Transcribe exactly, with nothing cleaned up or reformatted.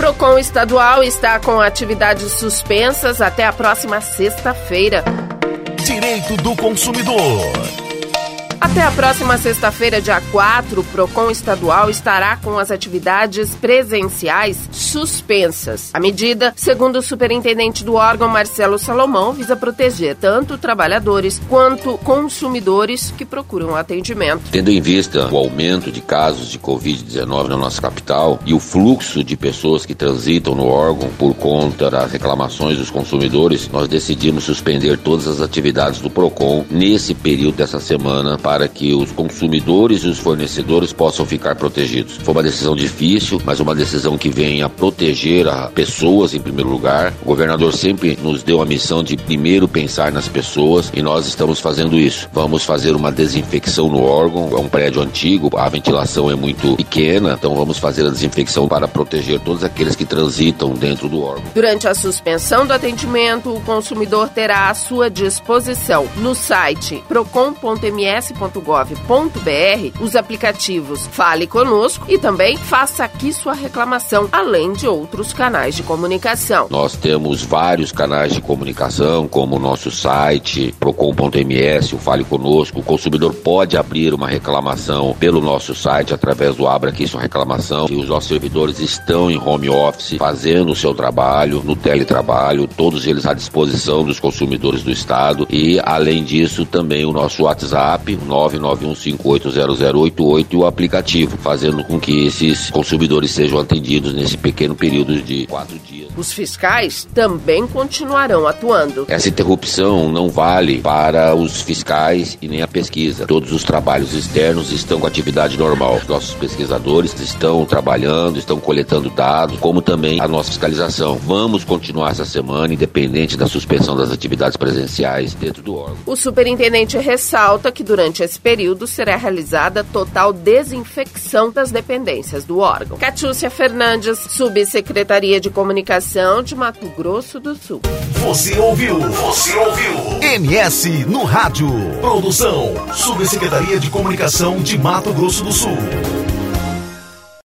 Procon Estadual está com atividades suspensas até a próxima sexta-feira. Direito do consumidor. Até a próxima sexta-feira, dia quatro, o Procon Estadual estará com as atividades presenciais suspensas. A medida, segundo o superintendente do órgão, Marcelo Salomão, visa proteger tanto trabalhadores quanto consumidores que procuram atendimento. Tendo em vista o aumento de casos de covid dezenove na nossa capital e o fluxo de pessoas que transitam no órgão por conta das reclamações dos consumidores, nós decidimos suspender todas as atividades do Procon nesse período dessa semana para para que os consumidores e os fornecedores possam ficar protegidos. Foi uma decisão difícil, mas uma decisão que vem a proteger as pessoas em primeiro lugar. O governador sempre nos deu a missão de primeiro pensar nas pessoas e nós estamos fazendo isso. Vamos fazer uma desinfecção no órgão, é um prédio antigo, a ventilação é muito pequena, então vamos fazer a desinfecção para proteger todos aqueles que transitam dentro do órgão. Durante a suspensão do atendimento, o consumidor terá à sua disposição no site procon ponto m s ponto gov ponto b r os aplicativos Fale Conosco e também Faça Aqui Sua Reclamação, além de outros canais de comunicação. Nós temos vários canais de comunicação, como o nosso site, procon ponto m s, o Fale Conosco. O consumidor pode abrir uma reclamação pelo nosso site através do Abra Aqui Sua Reclamação. E os nossos servidores estão em home office, fazendo o seu trabalho, no teletrabalho, todos eles à disposição dos consumidores do estado. E, além disso, também o nosso WhatsApp, nove nove um cinco oito zero zero oito oito, e o aplicativo, fazendo com que esses consumidores sejam atendidos nesse pequeno período de quatro dias. Os fiscais também continuarão atuando. Essa interrupção não vale para os fiscais e nem a pesquisa. Todos os trabalhos externos estão com atividade normal. Os nossos pesquisadores estão trabalhando, estão coletando dados, como também a nossa fiscalização. Vamos continuar essa semana, independente da suspensão das atividades presenciais dentro do órgão. O superintendente ressalta que durante esse período será realizada total desinfecção das dependências do órgão. Catiúcia Fernandes, Subsecretaria de Comunicação de Mato Grosso do Sul. Você ouviu? Você ouviu? M S no rádio. Produção, Subsecretaria de Comunicação de Mato Grosso do Sul.